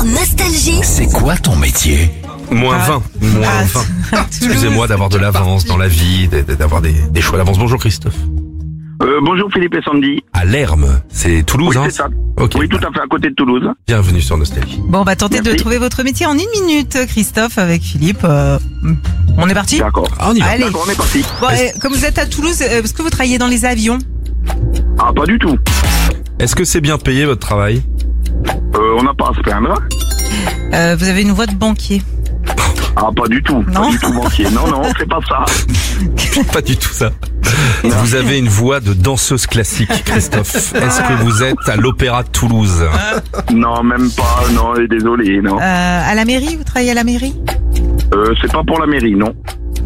Nostalgie. C'est quoi ton métier ? Moins 20. Excusez-moi d'avoir de l'avance dans la vie, d'avoir des choix d'avance. Bonjour Christophe. Bonjour Philippe et Sandy. À Lerme, c'est Toulouse, Oui, hein? c'est ça. Ok. Oui, tout à fait à côté de Toulouse. Bienvenue sur Nostalgie. Bon, on va tenter de Merci. trouver votre métier en 1 minute, Christophe, avec Philippe. On est parti? D'accord. Ah, on y va. Allez. D'accord, on est parti. Bon, comme vous êtes à Toulouse, est-ce que vous travaillez dans les avions? Ah, pas du tout. Est-ce que c'est bien payé votre travail? On n'a pas à se plaindre. Vous avez une voix de banquier. Ah, pas du tout. Non. Pas du tout banquier. Non, c'est pas ça. Pas du tout ça. Vous avez une voix de danseuse classique, Christophe. Est-ce que vous êtes à l'Opéra de Toulouse? Non, même pas. Non, désolé, non. À la mairie? Vous travaillez à la mairie? C'est pas pour la mairie, non.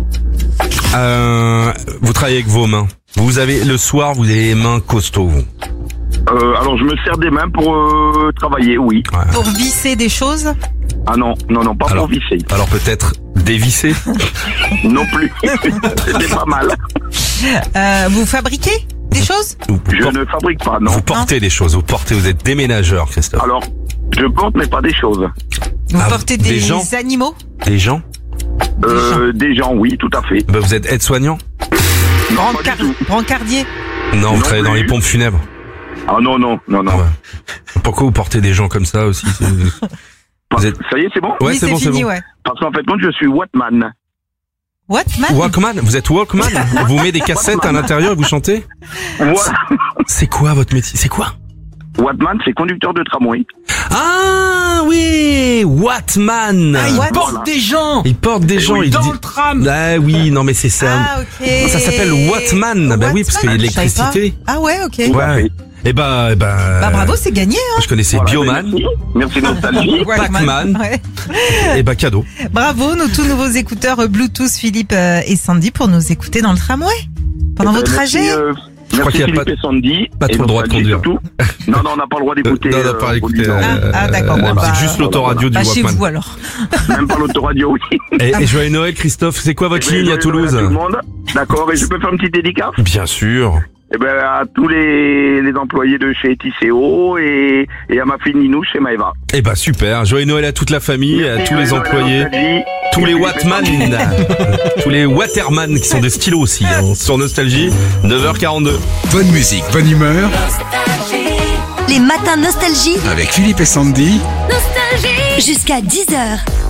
Vous travaillez avec vos mains. Vous avez le soir, vous avez les mains costauds, vous. Alors, je me sers des mains pour travailler, oui. Ouais. Pour visser des choses? Ah non, pas Alors. pour visser. Alors peut-être dévisser? Non plus. C'était pas mal. Vous fabriquez des choses? Je ne fabrique pas, non. Vous portez des choses, vous êtes déménageur, Christophe. Alors, je porte, mais pas des choses. Vous Ah, portez des des gens animaux? Les gens? Des gens, oui, tout à fait. Vous êtes aide-soignant? Non, pas du tout. Brancardier? Non, vous Non travaillez dans plus. les pompes funèbres. Ah non. Ouais. Pourquoi vous portez des gens comme ça aussi? Vous êtes... Ça y est, c'est bon? Ouais, Oui, c'est bon, fini, c'est bon. ouais. Parce qu'en fait, moi, je suis Wattman. What, man? Walkman? Vous êtes Walkman? Vous mettez des cassettes à l'intérieur et vous chantez? C'est quoi votre métier? C'est quoi? Wattman, c'est conducteur de tramway. Ah oui, Wattman. il Porte What des gens Il porte des gens. Il dans dit... le tram. Ah oui, non mais c'est ça. Ah, ok. Ça s'appelle Wattman. Bah oui, parce qu'il y a Wattman, je savais l'électricité. pas. Ah ouais, ok. Ouais. Et bah, Bah bravo, c'est gagné, hein. Je connaissais Voilà, Bioman. Merci Nostalgie. Pac-Man. Ouais. Et bah cadeau. Bravo, nos tout nouveaux écouteurs Bluetooth, Philippe et Sandy, pour nous écouter dans le tramway. Pendant vos trajets. crois qu'il y a Merci pas- Philippe et Sandy. pas trop Et le droit de Nostalgie conduire. surtout. Non, on n'a pas le droit d'écouter. Non, on n'a pas d'écouter. D'accord, bon, c'est bah, juste l'autoradio du Bah, chez Walkman. vous alors. Même pas l'autoradio, oui. Et joyeux Noël, Christophe. C'est quoi votre ligne à Toulouse? Tout le monde. D'accord, et je peux faire une petite dédicace? Bien sûr. Eh ben, à tous les employés de chez Tisséo et à ma fille Ninou chez Maëva. Eh bah super. Joyeux Noël à toute la famille, à tous les employés. Tous les Wattman, tous les Waterman qui sont des stylos aussi, hein, sur Nostalgie, 9h42. Bonne musique, bonne humeur Les matins Nostalgie. avec Philippe et Sandy. Jusqu'à 10h.